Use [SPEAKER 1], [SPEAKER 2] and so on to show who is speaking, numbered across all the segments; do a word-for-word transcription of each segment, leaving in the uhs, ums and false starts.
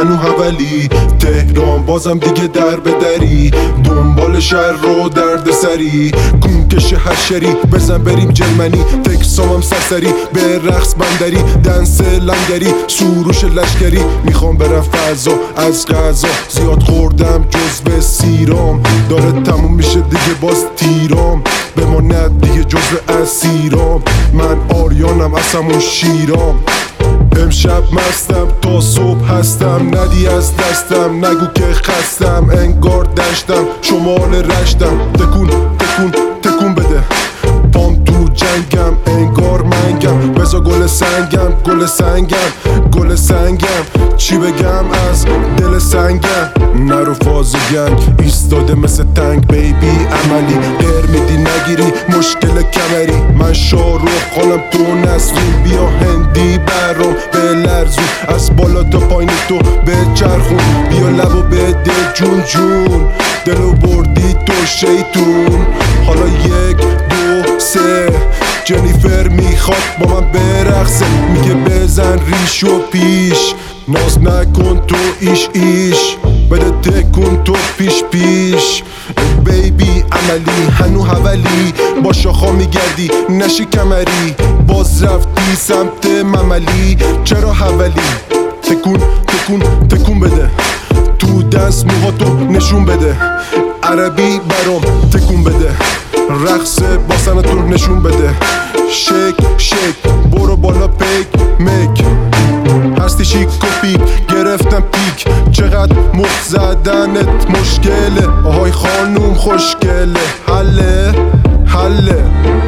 [SPEAKER 1] هنو حولی تهران بازم دیگه در بدری دنبال شهر رو درد سری کونکش حشری بزن بریم جرمنی تکسامم سرسری به رقص بندری دنس لنگری سروش لشکری میخوام برم فضا از غذا زیاد خوردم جز به سیرام داره تموم میشه دیگه باز تیرام به ما ند دیگه جز به اسیرام من آریانم از همون شیرام امشب مستم تا صبح هستم ندی از دستم نگو که خستم انگار دشتم شمال رشتم تکون تکون تکون بده پام تو جنگم انگار منگم بزا گل سنگم گل سنگم گل سنگم چی بگم از دل سنگم نرو فاز گنگ ایستاده مثل تنگ بیبی عملی غیر میدی نگیری مشکل کمری من شاروخ خالم تو نسرین بیا هندی برام به لرزون از بالا تا پایین تو به چرخون بیا لبو بده جون جون دلو بردی تو شیطون حالا یک دو سه جنیفر میخواد با من برقصه میگه بزن ریش و پیش ناز نکن تو ایش ایش بده تکون تو پیش پیش بیبی عملی هنو حولی با شاخا میگردی نشی کمری باز رفتی سمت مملی چرا حولی تکون تکون تکون بده تو دست موهاتو نشون بده عربی برام تکون بده رقص با سنتو نشون بده شک شک برو بالا پیک مک هستی شیک و پیک گرفتم پیک چقدر مخ زدنت مشکله آهای خانوم خوشگله حله حله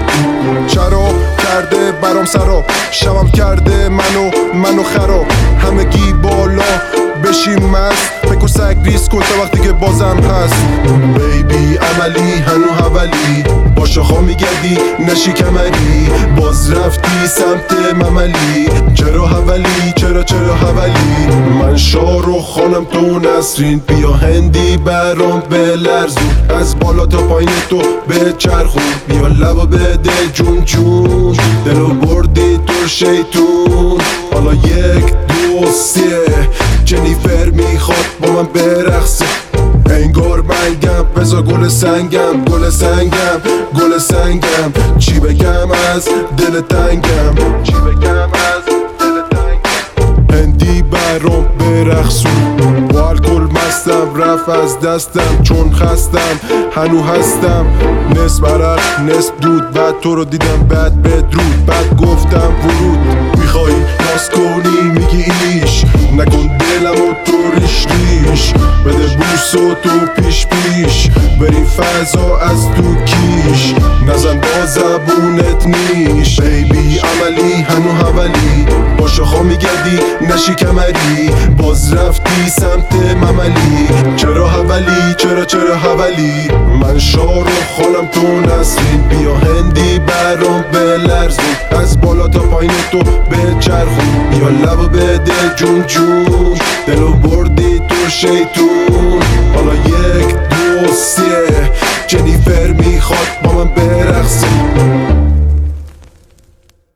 [SPEAKER 1] چرا کرده برام سراب شبم کرده منو منو خراب همگی بالا بشیم مست فکر و سگ ریس کن تا وقتی که بازم هست بیبی عملی هنو حولی با شاخا میگردی نشی کمری باز رفتی سمت مملی چرا حولی چرا چرا حولی من شاروخ خانم تو نسرین بیا هندی برام به لرزون از بالا تا پایین تو به چرخون بیا لبا بده جون جون دلو بردی تو شیطون حالا یک دو سه جنیفر میخواد با من برقصه انگار منگم بزا گل سنگم گل سنگم گل سنگم چی بگم از دل تنگم چی بگم از دل تنگم هندی برام برقصون با الکل مستم رفت از دستم چون خستم هنو هستم نصف عرق نصف دود بعد تو رو دیدم بعد بدرود بعد گفتم ورود میخوای ناز کنی میگی ایش نکن دلم و تو ریش ریش بده بوس و تو پیش پیش بریم فضا از تو کیش نزن با زبونت نیش بیبی عملی هنو حولی با شاخا میگردی نشی کمری باز رفتی سمت مملی چرا حولی چرا چرا حولی من شاروخ خالم تو نسرین بیا هندی برام به لرزون از بالا تا پایین تو به چرخون بیا لبا بده جون جون دلو بردی تو شیطون حالا یک دو سه جنیفر میخواد با من برقصه